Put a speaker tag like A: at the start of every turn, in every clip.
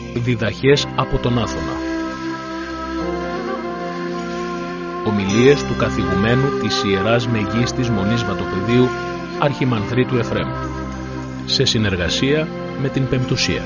A: Διδαχές από τον Άθωνα. Ομιλίες του καθηγουμένου της Ιεράς Μεγίστης Μονής Βατοπεδίου Αρχιμανδρίτου Εφραίμ, σε συνεργασία με την Πεμπτουσία.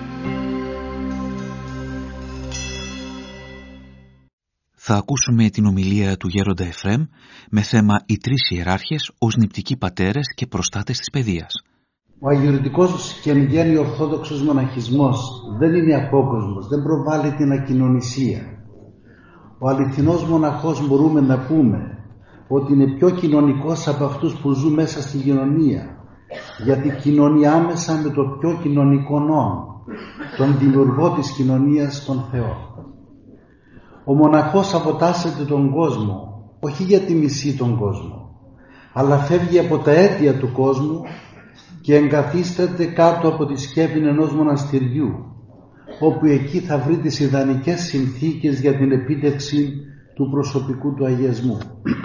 B: Θα ακούσουμε την ομιλία του Γέροντα Εφραίμ με θέμα οι τρεις ιεράρχες ως νηπτικοί πατέρες και προστάτες της παιδείας.
C: Ο αγιορητικός και εν γέννη ορθόδοξος μοναχισμός δεν είναι απόκοσμος, δεν προβάλλει την ακοινωνισία. Ο αληθινός μοναχός μπορούμε να πούμε ότι είναι πιο κοινωνικός από αυτούς που ζουν μέσα στην κοινωνία, γιατί κοινωνεί άμεσα με το πιο κοινωνικό νόμο, τον δημιουργό της κοινωνίας, τον Θεό. Ο μοναχός αποτάσσεται τον κόσμο, όχι γιατί μισεί τον κόσμο, αλλά φεύγει από τα αίτια του κόσμου και εγκαθίσταται κάτω από τη σκέπη ενός μοναστηριού, όπου εκεί θα βρει τις ιδανικές συνθήκες για την επίτευξη του προσωπικού του αγιασμού.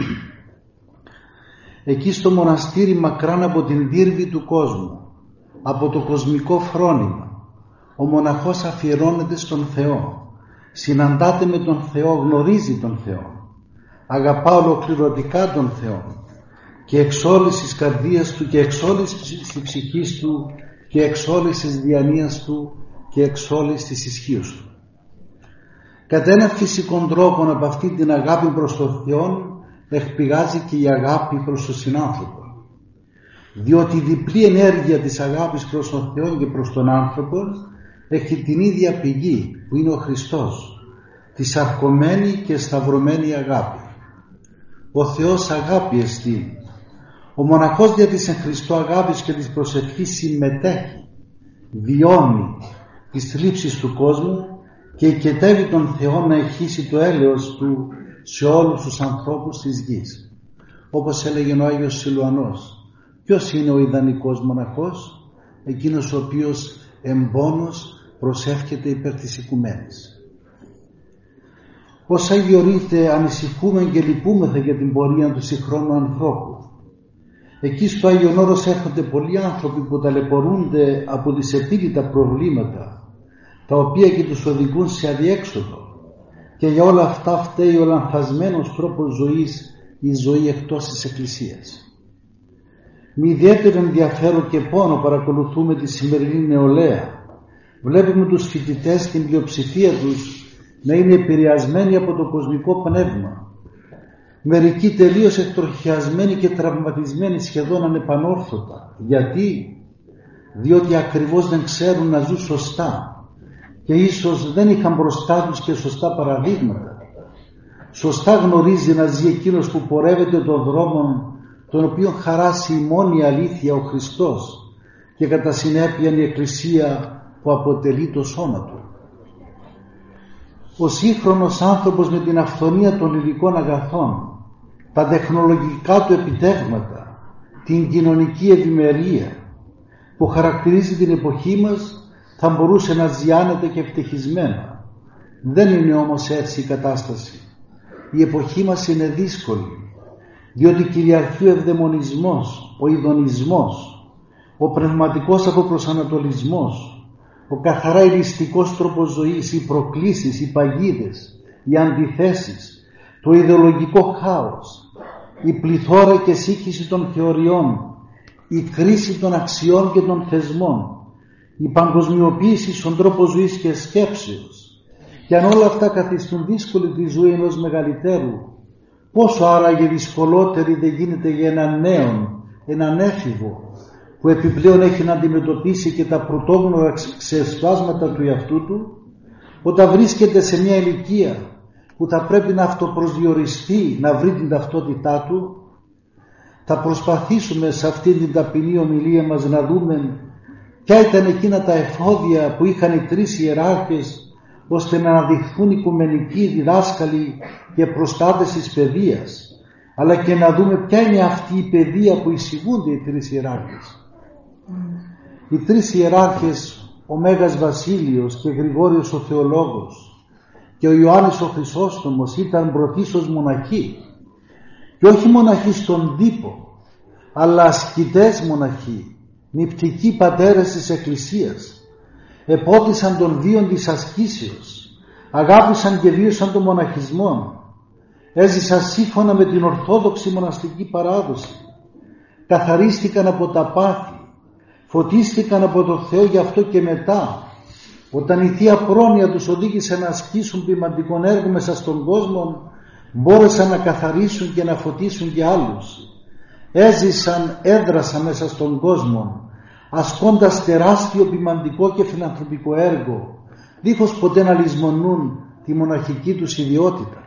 C: Εκεί στο μοναστήρι, μακράν από την δίρβη του κόσμου, από το κοσμικό φρόνημα, ο μοναχός αφιερώνεται στον Θεό, συναντάται με τον Θεό, γνωρίζει τον Θεό, αγαπά ολοκληρωτικά τον Θεό και εξ όλης της καρδίας του και εξ όλης της ψυχής του και εξ όλης της διανοίας του και εξ όλης της ισχύως του. Κατά έναν φυσικό τρόπο από αυτή την αγάπη προς τον Θεό εκπηγάζει και η αγάπη προς τον συνάνθρωπο, διότι η διπλή ενέργεια της αγάπης προς τον Θεό και προς τον άνθρωπο έχει την ίδια πηγή που είναι ο Χριστός, τη σαρκωμένη και σταυρωμένη αγάπη. Ο Θεός αγάπη εστί. Ο μοναχός δια της εν Χριστώ αγάπης και της προσευχής συμμετέχει, βιώνει τις θλίψεις του κόσμου και οικετεύει τον Θεό να εχίσει το έλεος του σε όλους τους ανθρώπους της γης. Όπως έλεγε ο Άγιος Σιλουανός, ποιος είναι ο ιδανικός μοναχός? Εκείνος ο οποίος εμπόνος προσεύχεται υπέρ της οικουμένης. Ως αγιορείτε ανησυχούμε και λυπούμεθα για την πορεία του συγχρόνου ανθρώπου. Εκεί στο Άγιον Όρος έρχονται πολλοί άνθρωποι που ταλαιπωρούνται από τις επίλυτα προβλήματα, τα οποία και τους οδηγούν σε αδιέξοδο, και για όλα αυτά φταίει ο λανθασμένος τρόπος ζωής, η ζωή εκτός της Εκκλησίας. Με ιδιαίτερο ενδιαφέρον και πόνο παρακολουθούμε τη σημερινή νεολαία. Βλέπουμε τους φοιτητές, την πλειοψηφία τους, να είναι επηρεασμένοι από το κοσμικό πνεύμα. Μερικοί τελείως εκτροχιασμένοι και τραυματισμένοι, σχεδόν ανεπανόρθωτα. Γιατί? Διότι ακριβώς δεν ξέρουν να ζουν σωστά και ίσως δεν είχαν μπροστά τους και σωστά παραδείγματα. Σωστά γνωρίζει να ζει εκείνος που πορεύεται τον δρόμο τον οποίον χαράσει η μόνη αλήθεια ο Χριστός και κατά συνέπεια η Εκκλησία που αποτελεί το σώμα του. Ο σύγχρονος άνθρωπος με την αυθονία των υλικών αγαθών, τα τεχνολογικά του επιτεύγματα, την κοινωνική ευημερία που χαρακτηρίζει την εποχή μας, θα μπορούσε να ζιάνεται και ευτυχισμένα. Δεν είναι όμως έτσι η κατάσταση. Η εποχή μας είναι δύσκολη, διότι κυριαρχεί ο ευδαιμονισμός, ο ειδονισμός, ο πνευματικός αποπροσανατολισμός, ο καθαρά ηλιστικός τρόπος ζωής, οι προκλήσεις, οι παγίδες, οι αντιθέσεις, το ιδεολογικό χάος, η πληθώρα και σύγχυση των θεωριών, η κρίση των αξιών και των θεσμών, η παγκοσμιοποίηση στον τρόπο ζωής και σκέψεως. Και αν όλα αυτά καθιστούν δύσκολη τη ζωή ενός μεγαλύτερου, πόσο άραγε δυσκολότερη δεν γίνεται για έναν νέον, έναν έφηβο, που επιπλέον έχει να αντιμετωπίσει και τα πρωτόγνωρα ξεσπάσματα του εαυτού του, όταν βρίσκεται σε μια ηλικία που θα πρέπει να αυτοπροσδιοριστεί, να βρει την ταυτότητά του. Θα προσπαθήσουμε σε αυτή την ταπεινή ομιλία μας να δούμε ποια ήταν εκείνα τα εφόδια που είχαν οι τρεις ιεράρχες ώστε να αναδειχθούν οικουμενικοί διδάσκαλοι και προστάτες της παιδείας, αλλά και να δούμε ποια είναι αυτή η παιδεία που εισηγούνται οι τρεις ιεράρχες. Οι τρεις ιεράρχες, ο Μέγας Βασίλειος και Γρηγόριος ο Θεολόγος και ο Ιωάννης ο Χρυσόστομος, ήταν πρωτίστως μοναχοί, και όχι μοναχοί στον τύπο, αλλά ασκητές μοναχοί, νηπτικοί πατέρες της Εκκλησίας. επότισαν τον βίον της ασκήσεως, αγάπησαν και βίωσαν τον μοναχισμό, έζησαν σύμφωνα με την ορθόδοξη μοναστική παράδοση, καθαρίστηκαν από τα πάθη, φωτίστηκαν από το Θεό, γι' αυτό και μετά, όταν η Θεία Πρόνοια τους οδήγησε να ασκήσουν ποιηματικό έργο μέσα στον κόσμο, μπόρεσαν να καθαρίσουν και να φωτίσουν και άλλους. Έζησαν, έδρασαν μέσα στον κόσμο, ασκώντας τεράστιο ποιηματικό και φιλανθρωπικό έργο, δίχως ποτέ να λησμονούν τη μοναχική τους ιδιότητα.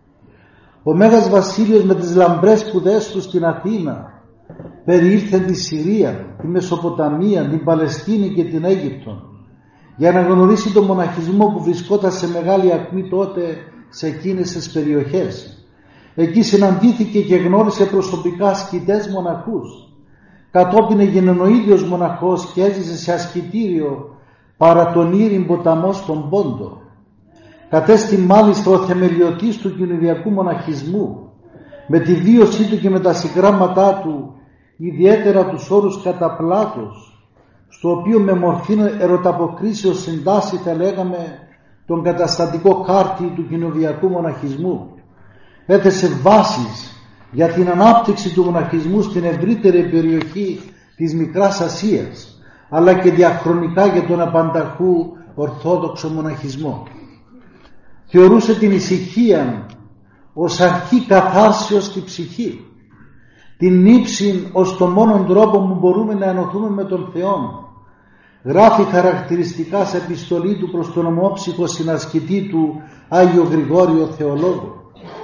C: Ο Μέγας Βασίλειος με τις λαμπρές σπουδές του στην Αθήνα περιήλθε τη Συρία, τη Μεσοποταμία, την Παλαιστίνη και την Αίγυπτο για να γνωρίσει τον μοναχισμό που βρισκόταν σε μεγάλη ακμή τότε σε εκείνες τις περιοχές. Εκεί συναντήθηκε και γνώρισε προσωπικά ασκητές μοναχούς. Κατόπιν έγινε ο ίδιος μοναχός και έζησε σε ασκητήριο παρά τον Ήριν ποταμό στον Πόντο. Κατέστη μάλιστα ο θεμελιωτής του κοινωνιακού μοναχισμού, με τη βίωσή του και με τα συγγράμματά του, ιδιαίτερα τους όρους κατά Πλάτος, στο οποίο με μορφή ερωταποκρίσεως συντάσσει, θα λέγαμε, τον καταστατικό χάρτη του κοινωνιακού μοναχισμού. Έθεσε βάσεις για την ανάπτυξη του μοναχισμού στην ευρύτερη περιοχή της Μικράς Ασίας, αλλά και διαχρονικά για τον απανταχού ορθόδοξο μοναχισμό. Θεωρούσε την ησυχία ως αρχή καθάρσεως στη ψυχή, την ύψη ως το μόνον τρόπο που μπορούμε να ενωθούμε με τον Θεό. Γράφει χαρακτηριστικά σε επιστολή του προς τον ομόψυχο συνασκητή του Άγιο Γρηγόριο Θεολόγο: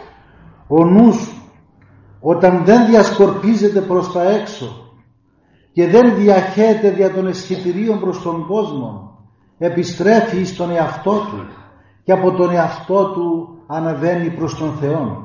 C: ο νους όταν δεν διασκορπίζεται προς τα έξω και δεν διαχέεται δια των αισθητηρίων προς τον κόσμο, επιστρέφει στον εαυτό του και από τον εαυτό του αναβαίνει προς τον Θεό.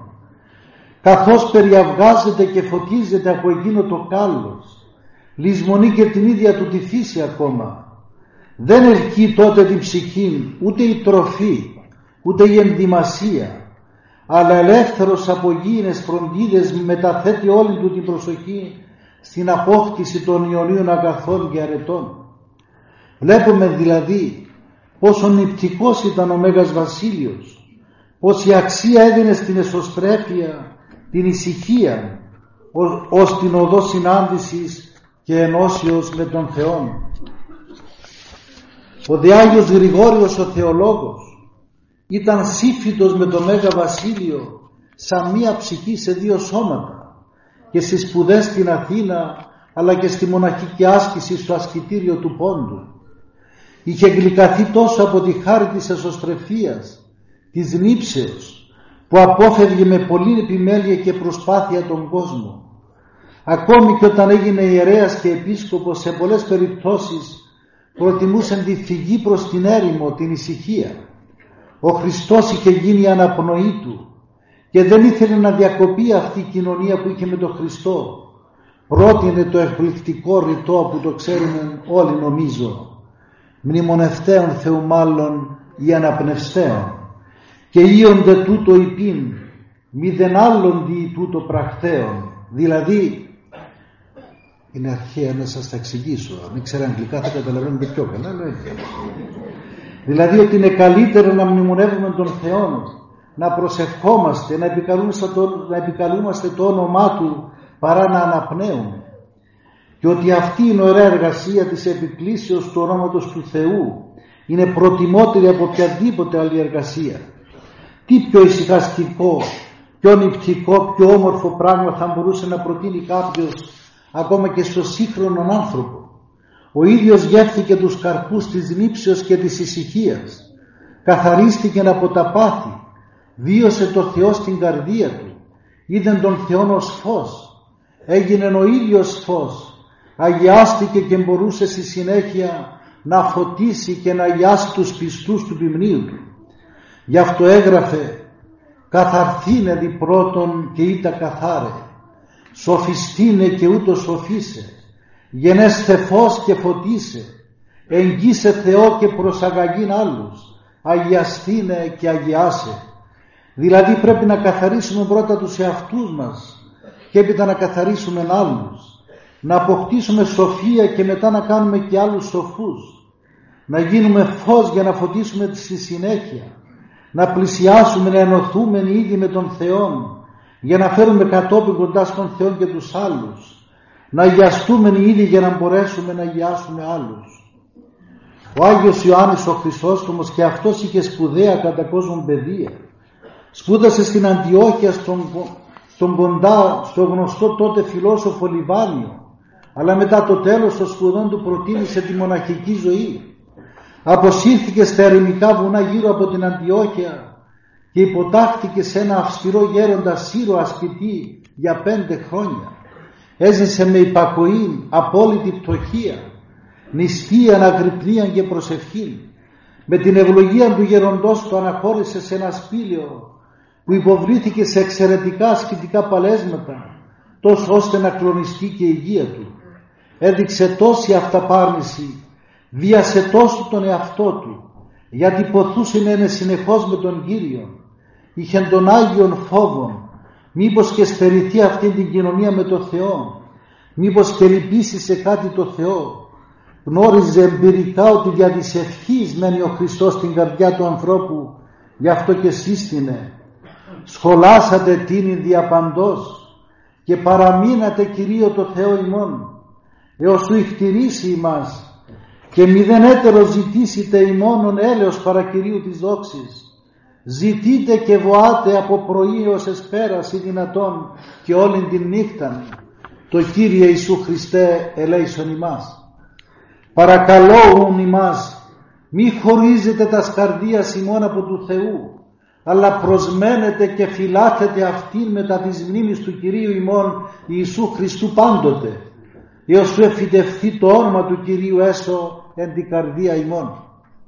C: Καθώς περιαυγάζεται και φωτίζεται από εκείνο το κάλος, λησμονεί και την ίδια του τη φύση ακόμα. Δεν ελκύει τότε την ψυχή ούτε η τροφή ούτε η ενδυμασία, αλλά ελεύθερος από γήινες φροντίδες μεταθέτει όλη του την προσοχή στην απόκτηση των ιονίων αγαθών και αρετών. Βλέπουμε δηλαδή πόσο νηπτικός ήταν ο Μέγας Βασίλειος, πόση αξία έδινε στην εσωστρέφεια, την ησυχία ως την οδό συνάντησης και ενώσεως με τον Θεό. Ο δε Άγιος Γρηγόριος ο Θεολόγος ήταν σύμφυτος με τον Μέγα Βασίλειο σαν μία ψυχή σε δύο σώματα, και στις σπουδές στην Αθήνα αλλά και στη μοναχική άσκηση στο ασκητήριο του Πόντου. Είχε γλυκαθεί τόσο από τη χάρη της εσωστρεφείας, της νύψεως, που απόφευγε με πολλή επιμέλεια και προσπάθεια τον κόσμο. Ακόμη και όταν έγινε ιερέας και επίσκοπος, σε πολλές περιπτώσεις προτιμούσαν τη φυγή προς την έρημο, την ησυχία. Ο Χριστός είχε γίνει η αναπνοή του και δεν ήθελε να διακοπεί αυτή η κοινωνία που είχε με τον Χριστό. Πρότεινε το εκπληκτικό ρητό που το ξέρουμε όλοι, νομίζω: μνημονευτέων Θεού μάλλον ή αναπνευστέων, και ίοντε τούτο υπήν μηδεν άλλον δι τούτο πρακτέων. Δηλαδή, είναι αρχαία, να σας τα εξηγήσω, αν μην ξέρω αγγλικά θα καταλαβαίνετε πιο καλά, δηλαδή ότι είναι καλύτερο να μνημονεύουμε τον Θεό, να προσευχόμαστε, να επικαλούμαστε το όνομά Του παρά να αναπνέουμε, και ότι αυτή η ωραία εργασία της επικλήσεως του ονόματος του Θεού είναι προτιμότερη από οποιαδήποτε άλλη εργασία. Τι πιο ησυχαστικό, πιο νηπτικό, πιο όμορφο πράγμα θα μπορούσε να προτείνει κάποιος ακόμα και στο σύγχρονον άνθρωπο? Ο ίδιος γεύθηκε τους καρπούς της νύψεως και της ησυχίας, καθαρίστηκε από τα πάθη, βίωσε το Θεό στην καρδία του, είδε τον Θεό ως φως, έγινε ο ίδιος φως, αγιάστηκε και μπορούσε στη συνέχεια να φωτίσει και να αγιάσει τους πιστούς του ποιμνίου του. Γι' αυτό έγραφε: καθαρθήνε δι πρώτον και ήτα καθάρε, σοφιστήνε και ούτω σοφίσε, γενέσθε φως και φωτίσε, εγγύσε Θεό και προσαγαγήν άλλους, αγιαστήνε και αγιάσε. Δηλαδή πρέπει να καθαρίσουμε πρώτα τους εαυτούς μας και έπειτα να καθαρίσουμε άλλους, να αποκτήσουμε σοφία και μετά να κάνουμε και άλλους σοφούς. να γίνουμε φως για να φωτίσουμε στη συνέχεια, να πλησιάσουμε, να ενωθούμε ήδη με τον Θεό, για να φέρουμε κατόπιν κοντά στον Θεό και τους άλλους, να αγιαστούμε ήδη για να μπορέσουμε να αγιάσουμε άλλους. Ο Άγιος Ιωάννης ο Χρυσόστομος και αυτός είχε σπουδαία κατά κόσμον παιδεία. Σπούδασε στην Αντιόχεια στον κοντά, στο γνωστό τότε φιλόσοφο Λιβάνιο, αλλά μετά το τέλος των σπουδών του προτίμησε τη μοναχική ζωή. Αποσύρθηκε στα ερημικά βουνά γύρω από την Αντιόχεια και υποτάχθηκε σε ένα αυστηρό γέροντα Σύρο ασκητή για 5 χρόνια. Έζησε με υπακοή, απόλυτη πτωχία, νηστεία, αγρυπνία και προσευχή. Με την ευλογία του γεροντός το αναχώρησε σε ένα σπήλαιο που υποβλήθηκε σε εξαιρετικά ασκητικά παλέσματα, τόσο ώστε να κλονιστεί και η υγεία του. Έδειξε τόση αυταπάρνηση, βίασε τόσο τον εαυτό του, γιατί ποθούσε να είναι συνεχώς με τον Κύριο. Είχε τον Άγιον φόβον, μήπως και στερηθεί αυτή την κοινωνία με τον Θεό, μήπως και λυπήσει σε κάτι το Θεό. Γνώριζε εμπειρικά ότι δια της ευχής μένει ο Χριστός στην καρδιά του ανθρώπου, γι' αυτό και σύστηνε: σχολάσατε τίνη διαπαντός και παραμείνατε Κυρίω το Θεό ημών, έως σου ηχτηρήσει ημάς και μηδενέτερο ζητήσετε ημώνων έλεος παρά Κυρίου της δόξης. Ζητείτε και βοάτε από πρωί ως εσπέρας ή δυνατόν και όλη την νύχτα. Το Κύριε Ιησού Χριστέ ελέησον ημάς. Παρακαλώ ημάς, μη χωρίζετε τας καρδίας ημών από του Θεού, αλλά προσμένετε και φυλάθετε αυτήν μετά της μνήμης του Κυρίου ημών Ιησού Χριστού πάντοτε, έως σου εφητευθεί το όνομα του Κυρίου έσω εν την καρδία ημών.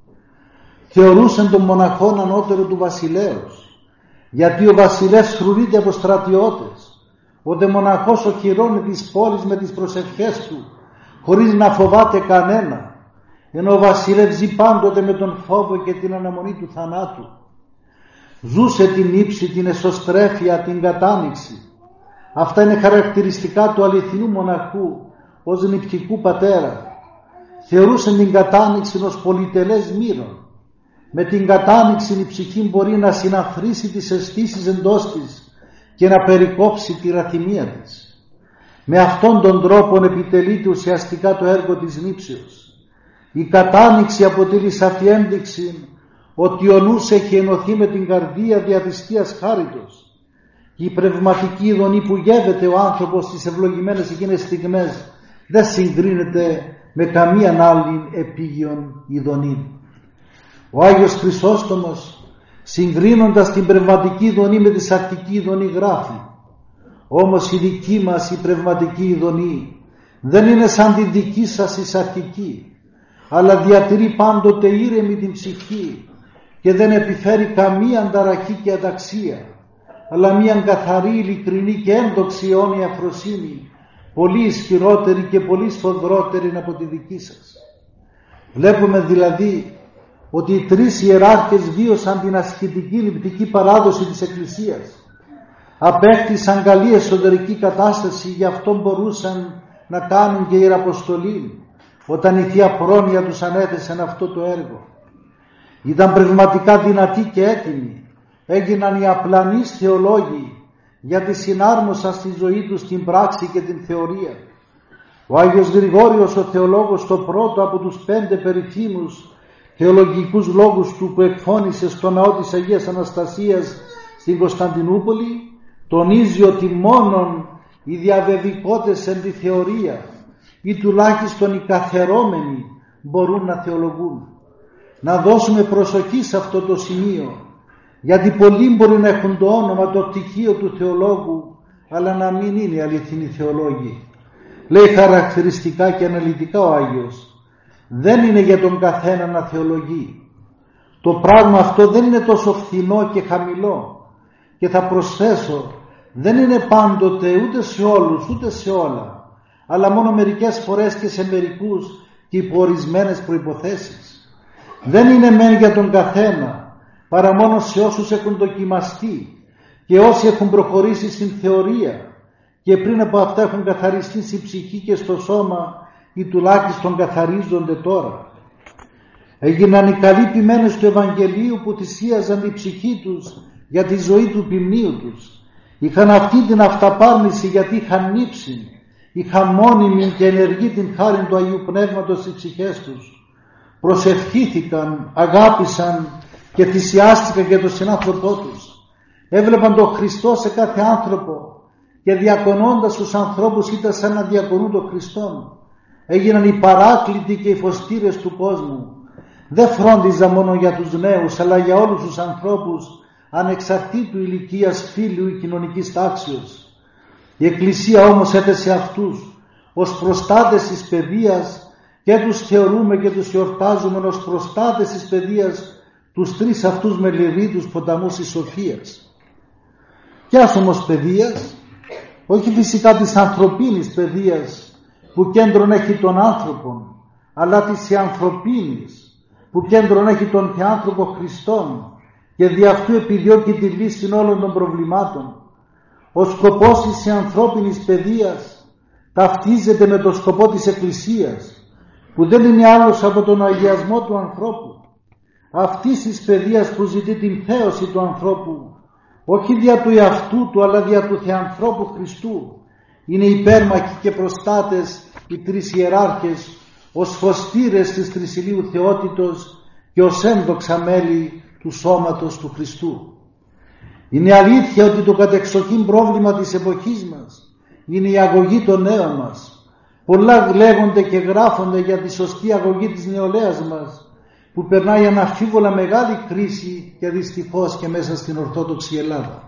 C: Θεωρούσαν τον μοναχόν ανώτερο του βασιλέως, γιατί ο βασιλεύς φρουρείται από στρατιώτες. Ο δε μοναχός οχυρώνει τις πόλεις με τις προσευχές του, χωρίς να φοβάται κανένα, ενώ ο βασιλεύς ζει πάντοτε με τον φόβο και την αναμονή του θανάτου. Ζούσε την ύψη, την εσωστρέφεια, την κατάνοιξη. Αυτά είναι χαρακτηριστικά του αληθινού μοναχού ως νηπτικού πατέρα. Θεωρούσε την κατάνοιξη ως πολυτελές μοίρον. Με την κατάνοιξη η ψυχή μπορεί να συναθρήσει τις αισθήσεις εντός της και να περικόψει τη ραθυμία της. Με αυτόν τον τρόπο επιτελείται ουσιαστικά το έργο της νύψεως. Η κατάνοιξη αποτελεί σαφή ένδειξη ότι ο νους έχει ενωθεί με την καρδία δια της Θείας χάριτος. Η πνευματική ειδονή που γεύεται ο άνθρωπος στις ευλογημένες εκείνες στιγμές δεν συγκρίνεται με καμίαν άλλη επίγειον ειδονή. Ο Άγιος Χρυσόστομος, συγκρίνοντας την πνευματική ειδονή με τη σαρκική ειδονή, γράφει: όμως η δική μας η πνευματική ειδονή δεν είναι σαν τη δική σας η σαρκική, αλλά διατηρεί πάντοτε ήρεμη την ψυχή και δεν επιφέρει καμία ανταραχή και αταξία, αλλά μια καθαρή, ειλικρινή και έντοξη αιώνια φροσύνη, πολύ ισχυρότερη και πολύ σφοδρότερη από τη δική σας. Βλέπουμε δηλαδή ότι οι 3 ιεράρχες βίωσαν την ασχετική λειπτική παράδοση της Εκκλησίας. Απέκτησαν καλή εσωτερική κατάσταση, γι' αυτό μπορούσαν να κάνουν και ιεραποστολή όταν η Θεία Πρόνοια τους ανέθεσαν αυτό το έργο. Ήταν πνευματικά δυνατοί και έτοιμοι. Έγιναν οι απλανείς θεολόγοι, γιατί συνάρμοσαν στη ζωή τους την πράξη και την θεωρία. Ο Άγιος Γρηγόριος ο θεολόγος, το πρώτο από τους 5 περίφημους θεολογικούς λόγους του που εκφώνησε στο ναό της Αγίας Αναστασίας στην Κωνσταντινούπολη, τονίζει ότι μόνον οι διαβεβικότες εν τη θεωρία ή τουλάχιστον οι καθερώμενοι μπορούν να θεολογούν. Να δώσουμε προσοχή σε αυτό το σημείο, γιατί πολλοί μπορεί να έχουν το όνομα, το πτυχίο του θεολόγου, αλλά να μην είναι αληθινοί θεολόγοι. Λέει χαρακτηριστικά και αναλυτικά ο Άγιος: δεν είναι για τον καθένα να θεολογεί. Το πράγμα αυτό δεν είναι τόσο φθηνό και χαμηλό. Και θα προσθέσω, δεν είναι πάντοτε ούτε σε όλους ούτε σε όλα, αλλά μόνο μερικές φορές και σε μερικούς και υπό ορισμένες προϋποθέσεις. Δεν είναι μεν για τον καθένα, παρά μόνο σε όσους έχουν δοκιμαστεί και όσοι έχουν προχωρήσει στην θεωρία και πριν από αυτά έχουν καθαριστεί στη ψυχή και στο σώμα ή τουλάχιστον καθαρίζονται τώρα. έγιναν οι καλοί ποιμένες του Ευαγγελίου που θυσίαζαν τη ψυχή τους για τη ζωή του ποιμνίου τους. Είχαν αυτή την αυταπάρνηση γιατί είχαν νύψει, είχαν μόνιμη και ενεργή την χάρη του Αγίου Πνεύματος στις ψυχές τους. Προσευχήθηκαν, αγάπησαν και θυσιάστηκαν για τον συνάνθρωπό τους. Έβλεπαν τον Χριστό σε κάθε άνθρωπο και διακονώντας τους ανθρώπους ήταν σαν να διακονούν τον Χριστόν. Έγιναν οι παράκλητοι και οι φωστήρες του κόσμου. Δεν φρόντιζαν μόνο για τους νέους αλλά για όλους τους ανθρώπους ανεξαρτήτου ηλικίας, φίλου ή κοινωνικής τάξεως. Η Εκκλησία όμως έθεσε αυτούς ως προστάτες της παιδείας και τους θεωρούμε και τους εορτάζουμε ως προστάτες της παιδείας τους τρεις αυτούς μελειρίδους ποταμούς της σοφίας. Ποιας όμως παιδείας? Όχι φυσικά της ανθρωπίνης παιδείας που κέντρον έχει τον άνθρωπον, αλλά της ανθρωπίνης που κέντρον έχει τον Θεάνθρωπο Χριστόν και δι' αυτού επιδιώκει τη λύση όλων των προβλημάτων. Ο σκοπός της ανθρώπινης παιδείας ταυτίζεται με το σκοπό της Εκκλησίας, που δεν είναι άλλος από τον αγιασμό του ανθρώπου, αυτής της παιδείας που ζητεί την θέωση του ανθρώπου, όχι δια του εαυτού του αλλά δια του Θεανθρώπου Χριστού. Είναι υπέρμαχοι και προστάτες οι τρεις ιεράρχες ως φωστήρες της τρισιλίου θεότητος και ως ένδοξα μέλη του σώματος του Χριστού. Είναι αλήθεια ότι το κατεξοχήν πρόβλημα της εποχής μας είναι η αγωγή των νέων μας. Πολλά λέγονται και γράφονται για τη σωστή αγωγή της νεολαίας μας που περνάει αναμφίβολα μεγάλη κρίση και δυστυχώς και μέσα στην Ορθόδοξη Ελλάδα.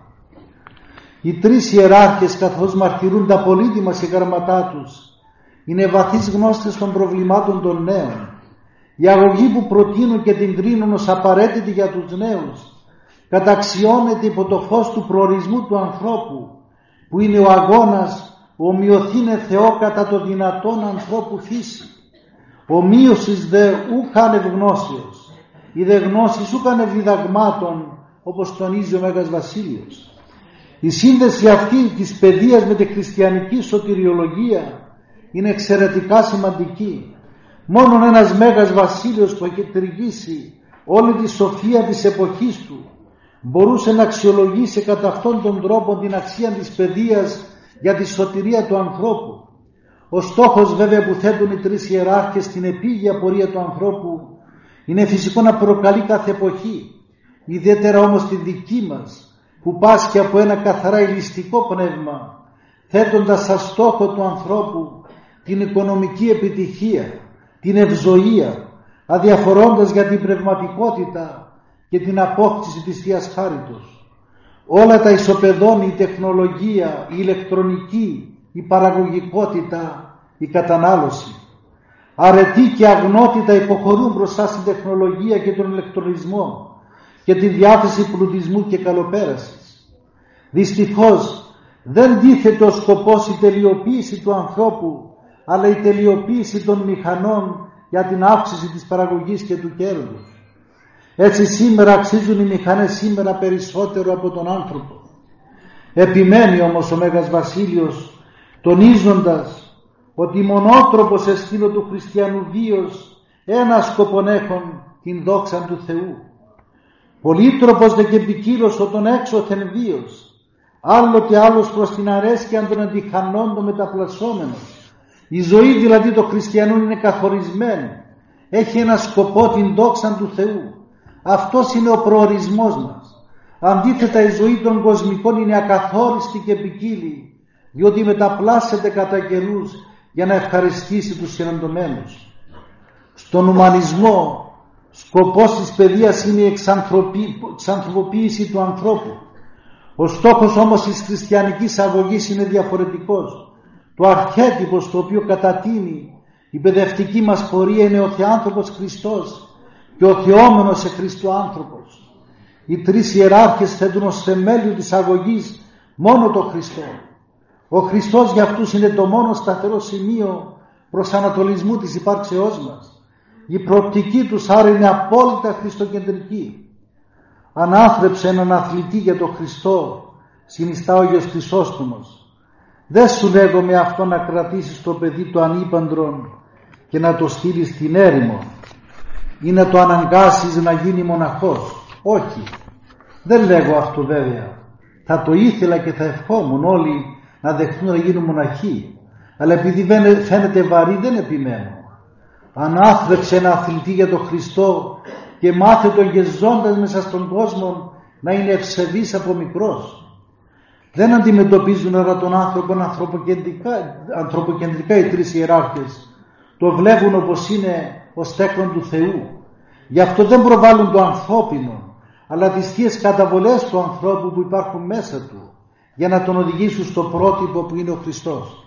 C: Οι τρεις ιεράρχες καθώς μαρτυρούν τα πολύτιμα σε γραμματά τους είναι βαθείς γνώστες των προβλημάτων των νέων. Η αγωγή που προτείνουν και την κρίνουν ως απαραίτητη για τους νέους καταξιώνεται υπό το φως του προορισμού του ανθρώπου που είναι ο αγώνας ομοιωθήνε Θεό κατά το δυνατόν ανθρώπου φύση. Ομοίωσης δε ουκ άνευ γνώσεως, η δε γνώσης ουκ άνευ διδαγμάτων, όπως τονίζει ο Μέγας Βασίλειος. Η σύνδεση αυτή της παιδείας με τη χριστιανική σωτηριολογία είναι εξαιρετικά σημαντική. Μόνον ένας Μέγας Βασίλειος που έχει τριγύσει όλη τη σοφία της εποχής του μπορούσε να αξιολογήσει κατά αυτόν τον τρόπο την αξία της παιδείας για τη σωτηρία του ανθρώπου. Ο στόχος βέβαια που θέτουν οι τρεις ιεράρχες στην επίγεια πορεία του ανθρώπου είναι φυσικό να προκαλεί κάθε εποχή, ιδιαίτερα όμως τη δική μας που πάσχει από ένα καθαρά ελιστικό πνεύμα, θέτοντας σαν στόχο του ανθρώπου την οικονομική επιτυχία, την ευζοία, αδιαφορώντας για την πνευματικότητα και την απόκτηση της Θείας Χάριτος. Όλα τα ισοπεδώνει η τεχνολογία, η ηλεκτρονική, η παραγωγικότητα, η κατανάλωση. Αρετοί και αγνότητα υποχωρούν μπροστά στην τεχνολογία και τον ηλεκτρονισμό και τη διάθεση πλουτισμού και καλοπέρασης. Δυστυχώς δεν τίθεται ο σκοπός η τελειοποίηση του ανθρώπου, αλλά η τελειοποίηση των μηχανών για την αύξηση της παραγωγής και του κέρδους. Έτσι σήμερα αξίζουν οι μηχανές σήμερα περισσότερο από τον άνθρωπο. Επιμένει όμως ο Μέγας Βασίλειος τονίζοντας ότι μονότροπος εστίλο του χριστιανού βίος ένα σκοπον έχων την δόξα του Θεού. Πολύτροπος δε και ποικίλος ο τον έξωθεν βίος, άλλο και άλλος προς την αρέσκεια των αντιχανών των μεταπλασσόμενων. Η ζωή δηλαδή των χριστιανών είναι καθορισμένη, έχει ένα σκοπό την δόξα του Θεού. Αυτός είναι ο προορισμός μας. Αντίθετα η ζωή των κοσμικών είναι ακαθόριστη και ποικίλη, διότι μεταπλάσσεται κατά καιρούς για να ευχαριστήσει τους συναντωμένους. Στον ουμανισμό σκοπός της παιδείας είναι η εξανθρωποποίηση του ανθρώπου. Ο στόχος όμως της χριστιανικής αγωγής είναι διαφορετικός. Το αρχέτυπο στο οποίο κατατείνει η παιδευτική μας πορεία είναι ο Θεάνθρωπος Χριστός και ο θεόμενος σε Χριστό άνθρωπος. Οι τρεις ιεράρχες θέτουν ως θεμέλιο της αγωγής μόνο τον Χριστό. Ο Χριστός για αυτούς είναι το μόνο σταθερό σημείο προς ανατολισμού της υπάρξεώς μας. Η προοπτική τους άρα είναι απόλυτα χριστοκεντρική. Ανάθρεψε έναν αθλητή για τον Χριστό, συνιστά ο Άγιος Χρυσόστομος. Δεν σου λέγω με αυτό να κρατήσεις το παιδί του ανήπαντρον και να το στείλεις στην έρημο. ή να το αναγκάσεις να γίνει μοναχός. Όχι, δεν λέγω αυτό βέβαια. Θα το ήθελα και θα ευχόμουν όλοι να δεχτούν να γίνουν μοναχοί, αλλά επειδή φαίνεται βαρύ δεν επιμένω. Αν άθρεψε ένα αθλητή για τον Χριστό και μάθε τον και ζώντας μέσα στον κόσμο να είναι ευσεβής από μικρός. Δεν αντιμετωπίζουν άρα τον άνθρωπο ανθρωποκεντρικά οι τρεις ιεράρχες. Το βλέπουν όπως είναι ο στέκρον του Θεού. Γι' αυτό δεν προβάλλουν το ανθρώπινο, αλλά τις θείες καταβολές του ανθρώπου που υπάρχουν μέσα του, για να τον οδηγήσουν στο πρότυπο που είναι ο Χριστός.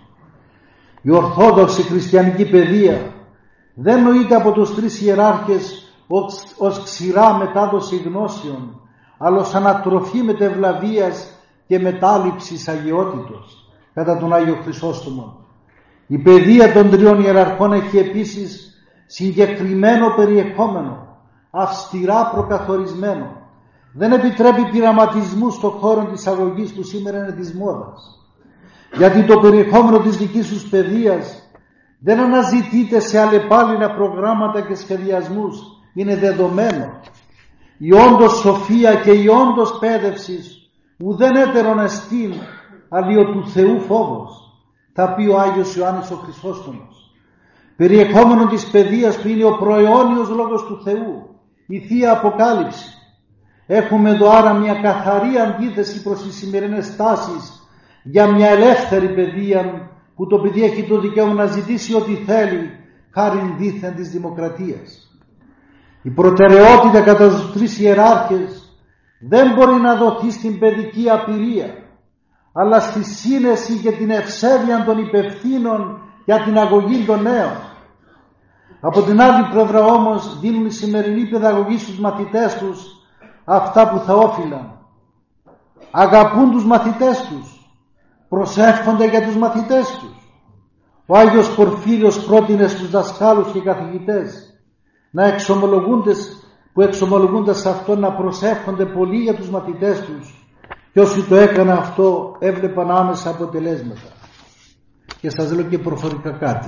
C: Η ορθόδοξη χριστιανική παιδεία δεν νοείται από τους τρεις ιεράρχες ως ξηρά μετάδοση γνώσεων, αλλά ως ανατροφή μετευλαβίας και μετάληψης αγιότητος κατά τον Άγιο Χρυσόστομο. Η παιδεία των τριών ιεραρχών έχει επίσης συγκεκριμένο περιεχόμενο, αυστηρά προκαθορισμένο. Δεν επιτρέπει πειραματισμούς στον χώρο της αγωγής που σήμερα είναι της μόδας. Γιατί το περιεχόμενο της δικής τους παιδείας δεν αναζητείται σε αλλεπάλληλα προγράμματα και σχεδιασμούς, είναι δεδομένο. Η όντως σοφία και η όντως πέδευσης ουδέν έτερον εστίν αλλιώ του Θεού φόβος, θα πει ο Άγιος Ιωάννης ο Χρυσόστομος. Περιεχόμενο της παιδείας που είναι ο προαιώνιος λόγος του Θεού, η Θεία Αποκάλυψη. Έχουμε εδώ άρα μια καθαρή αντίθεση προς τις σημερινές τάσεις για μια ελεύθερη παιδεία που το παιδί έχει το δικαίωμα να ζητήσει ό,τι θέλει χάριν δήθεν της δημοκρατίας. Η προτεραιότητα κατά τους τρεις ιεράρχες δεν μπορεί να δοθεί στην παιδική απειρία, αλλά στη σύνεση και την ευσέβεια των υπευθύνων για την αγωγή των νέων. Από την άλλη πλευρά όμως δίνουν οι σημερινοί παιδαγωγοί στους μαθητές τους αυτά που θα όφυλαν. Αγαπούν τους μαθητές τους, προσεύχονται για τους μαθητές τους. Ο Άγιος Πορφύριος πρότεινε στους δασκάλους και καθηγητές να εξομολογούνται σε αυτό να προσεύχονται πολύ για τους μαθητές τους, και όσοι το έκαναν αυτό έβλεπαν άμεσα αποτελέσματα. Και σας λέω και προφορικά κάτι.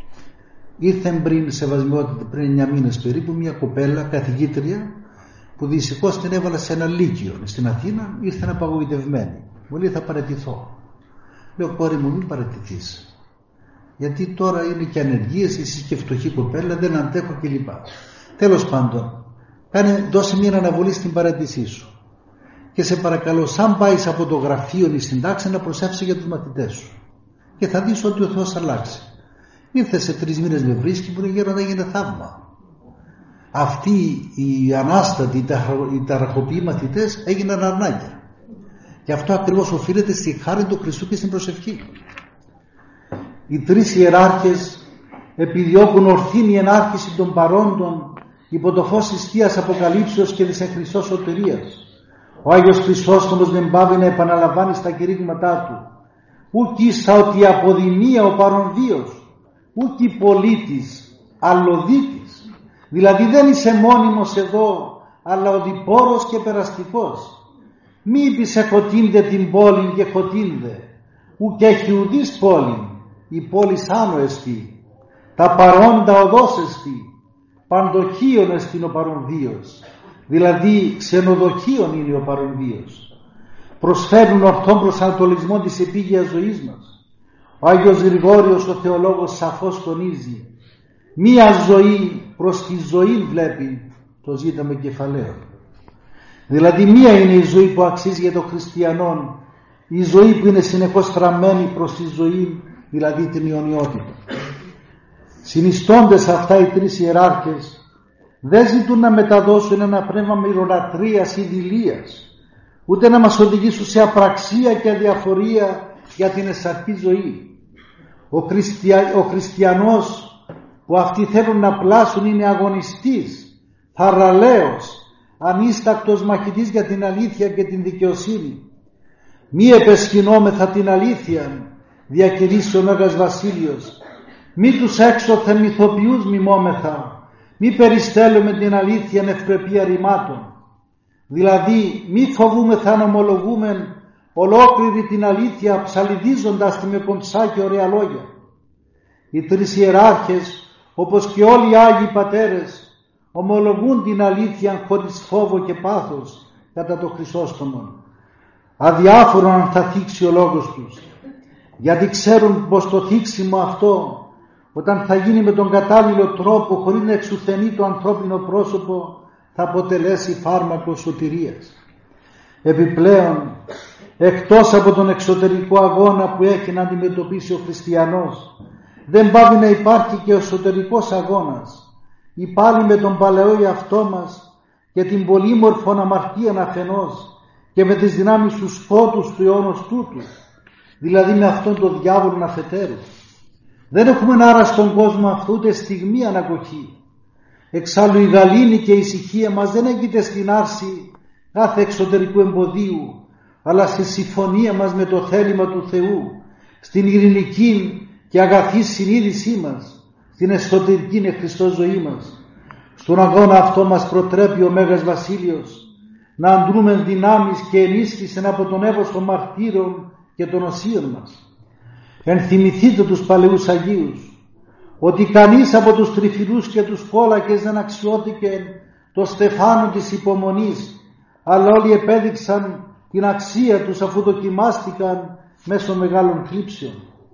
C: Ήρθε πριν σεβασμιότητα, πριν 9 μήνες περίπου, μια κοπέλα καθηγήτρια που δυστυχώς την έβαλα σε ένα λύκειο στην Αθήνα. Ήρθε απαγοητευμένη. Μου λέει θα παραιτηθώ. Λέω κόρη μου μην παραιτηθείς, γιατί τώρα είναι και ανεργίες, εσύ και φτωχή κοπέλα, δεν αντέχω κλπ. Τέλος πάντων, δώσε μια αναβολή στην παραιτησή σου και σε παρακαλώ σαν πάεις από το γραφείο ή στην τάξη να προσεύσεις για τους μαθητές σου και θα δεις ότι ο Θεός αλλάξει. Ήρθε σε 3 μήνες με βρίσκει που είναι γέροντα, έγινε θαύμα. Αυτοί οι ανάστατοι, οι ταραχοποιοί μαθητές έγιναν αρνάκια. Και αυτό ακριβώς οφείλεται στη χάρη του Χριστού και στην προσευχή. Οι τρεις ιεράρχες επιδιώκουν ορθήνη ενάρχηση των παρόντων υπό το φως της Θείας Αποκαλύψεως και της εν Χριστώ σωτηρίας. Ο Άγιος Χρυσόστομος δεν πάβει να επαναλαμβάνει στα κηρύγματά του: «Ουκ ήστα ότι αποδημία ο παρονδίος, ουκ η πολίτης, αλλοδίτης». Δηλαδή δεν είσαι μόνιμος εδώ, αλλά οδηπόρος και περαστικός. Μη είπεις εχωτίνδε την πόλη και εχωτίνδε, ουκ έχει ουδής πόλη, η πόλη άνω εστί. Τα παρόντα οδός εστί, παντοχίον εστίν ο παρονδίος. Δηλαδή ξενοδοχείον είναι ο παρονδίος. Προσφέρουν ορθόν προσανατολισμό της επίγειας ζωής μας. Ο Άγιος Γρηγόριος ο θεολόγος σαφώς τονίζει: μία ζωή προς τη ζωή βλέπει το ζήταμε κεφαλαίο. Δηλαδή μία είναι η ζωή που αξίζει για τον χριστιανόν, η ζωή που είναι συνεχώς στραμμένη προς τη ζωή, δηλαδή την αιωνιότητα. Συνιστώντες αυτά οι τρεις ιεράρχες δεν ζητούν να μεταδώσουν ένα πνεύμα μυρολατρείας ή δειλίας, ούτε να μας οδηγήσουν σε απραξία και αδιαφορία για την εσαρκή ζωή. Ο χριστιανός που αυτοί θέλουν να πλάσουν είναι αγωνιστής, θαραλέος, ανίστακτος μαχητής για την αλήθεια και την δικαιοσύνη. Μη επεσχυνόμεθα την αλήθεια, διακηρύσει ο Μέγας Βασίλειος. Μη τους έξωθεν μυθοποιούς μιμόμεθα, μη περιστέλουμε την αλήθεια ευπρεπία ρημάτων. Δηλαδή μη φοβούμεθα να ομολογούμε ολόκληρη την αλήθεια ψαλιδίζοντας τη με κομψά και ωραία λόγια. Οι τρεις ιεράρχες, όπως και όλοι οι Άγιοι Πατέρες, ομολογούν την αλήθεια χωρίς φόβο και πάθος κατά το Χρυσόστομο, αδιάφορον αν θα θίξει ο λόγος τους, γιατί ξέρουν πως το θίξιμο αυτό, όταν θα γίνει με τον κατάλληλο τρόπο χωρίς να εξουθενεί το ανθρώπινο πρόσωπο, θα αποτελέσει φάρμακο σωτηρίας. Επιπλέον, εκτός από τον εξωτερικό αγώνα που έχει να αντιμετωπίσει ο χριστιανός, δεν πάβει να υπάρχει και ο εσωτερικός αγώνας, ή πάλι με τον παλαιό εαυτό μας και την πολύμορφον αμαρτίαν αφενός και με τις δυνάμεις του σκότους του αιώνος τούτου, δηλαδή με αυτόν τον διάβολο αφετέρου. Δεν έχουμε άρα στον κόσμο αυτού ούτε στιγμή ανακοχή. Εξάλλου η γαλήνη και η ησυχία μας δεν έγκυται στην άρση κάθε εξωτερικού εμποδίου, αλλά στη συμφωνία μας με το θέλημα του Θεού, στην ειρηνική και αγαθή συνείδησή μας, στην εσωτερική Χριστό ζωή μας. Στον αγώνα αυτό μας προτρέπει ο Μέγας Βασίλειος να αντρούμε δυνάμεις και ενίσχυση από τον έβος των μαρτύρων και των οσίων μας. Ενθυμηθείτε τους παλαιούς Αγίους, ότι κανείς από τους τριφυλούς και τους κόλακες δεν αξιώθηκε το στεφάνο της υπομονής, αλλά όλοι επέδειξαν την αξία τους αφού δοκιμάστηκαν μέσω μεγάλων θλίψεων.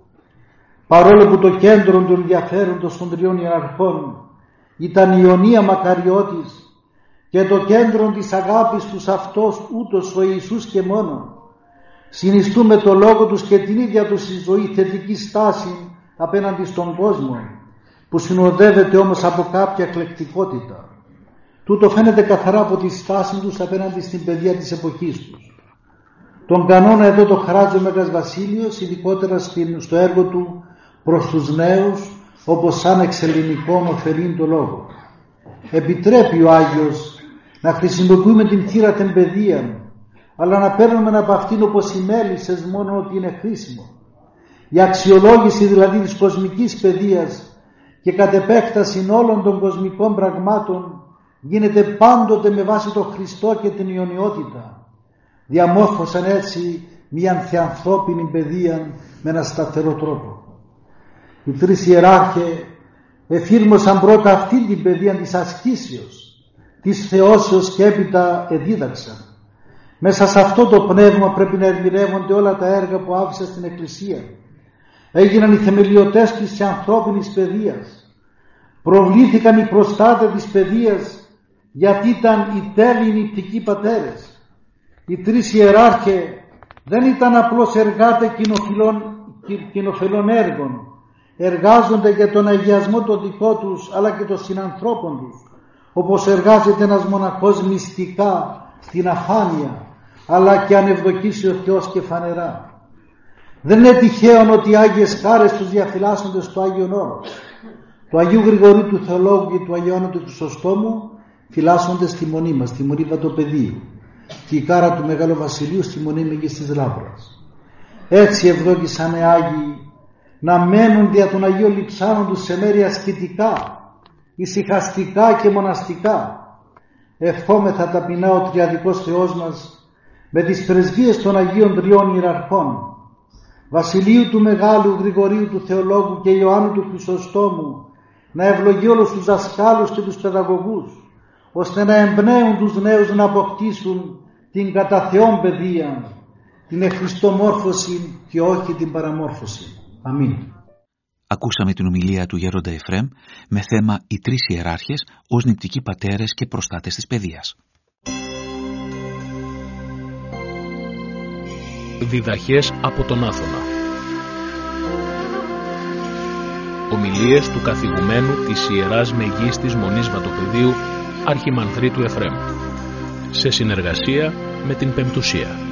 C: Παρόλο που το κέντρο του ενδιαφέροντος των τριών ιεραρχών ήταν η Ιωνία Μακαριώτης και το κέντρο της αγάπης τους αυτός ούτως ο Ιησούς και μόνο, συνιστούμε το λόγο τους και την ίδια τους η ζωή θετική στάση απέναντι στον κόσμο, που συνοδεύεται όμως από κάποια εκλεκτικότητα. Τούτο φαίνεται καθαρά από τη στάση τους απέναντι στην παιδεία της εποχής τους. Τον κανόνα εδώ το χαράζει ο Μέγας Βασίλειος, ειδικότερα στο έργο του προς τους νέους, όπως σαν εξελληνικών ωφελήν το λόγο. Επιτρέπει ο Άγιος να χρησιμοποιούμε την θύρα την παιδεία, αλλά να παίρνουμε από αυτήν όπως οι μέλισσες μόνο ότι είναι χρήσιμο. Η αξιολόγηση δηλαδή της κοσμικής παιδείας και κατ' επέκταση όλων των κοσμικών πραγμάτων γίνεται πάντοτε με βάση τον Χριστό και την ιονιότητα. Διαμόρφωσαν έτσι μια ανθιανθρώπινη παιδεία με ένα σταθερό τρόπο. Οι τρεις ιεράρχες εφήρμοσαν πρώτα αυτή την παιδεία της ασκήσεως, της θεώσεως και έπειτα εδίδαξαν. Μέσα σε αυτό το πνεύμα πρέπει να ερμηνεύονται όλα τα έργα που άφησε στην Εκκλησία. Έγιναν οι θεμελιωτές της ανθρώπινης παιδείας. Προβλήθηκαν οι προστάτες της παιδείας, γιατί ήταν οι τέλειοι νηπτικοί πατέρες. Οι τρεις ιεράρχες δεν ήταν απλώς εργάτες κοινοφελών έργων. Εργάζονται για τον αγιασμό το δικό τους, αλλά και των συνανθρώπων τους, όπως εργάζεται ένας μοναχός μυστικά στην αφάνεια, αλλά και αν ευδοκίσει ο Θεός και φανερά. Δεν είναι τυχαίο ότι οι Άγιες Χάρες τους διαφυλάσσονται στο Άγιον Όρος. Του Αγίου Γρηγορίου του Θεολόγου και του Αγίου Ιωάννου του Χρυσοστόμου φυλάσσονται στη μονή μας, στη μονή Βατοπεδίου, και η κάρα του Μεγάλου Βασιλείου στη μονή Μεγιστής Λάμπρας. Έτσι ευδόκησαν οι Άγιοι να μένουν δια των Αγίων Λειψάνων τους σε μέρη ασκητικά, ησυχαστικά και μοναστικά. Ευχόμεθα ταπεινά ο Τριαδικός Θεός μας με τις πρεσβείες των Αγίων Τριών Ιεραρχών, Βασιλείου του Μεγάλου, Γρηγορίου του Θεολόγου και Ιωάννου του Χρυσοστόμου, να ευλογεί όλους τους δασκάλους και τους παιδαγωγούς, ώστε να εμπνέουν τους νέους να αποκτήσουν την κατά Θεόν παιδεία, την εχριστομόρφωση και όχι την παραμόρφωση. Αμήν.
B: Ακούσαμε την ομιλία του Γέροντα Εφραίμ με θέμα «Οι τρεις ιεράρχες ως νηπτικοί πατέρες και προστάτες της παιδείας».
A: Διδαχές από τον Άθωνα. Ομιλίες του καθηγουμένου της Ιεράς Μεγίστης Μονής Βατοπεδίου Αρχιμανδρίτου Εφραίμ, σε συνεργασία με την Πεμπτουσία.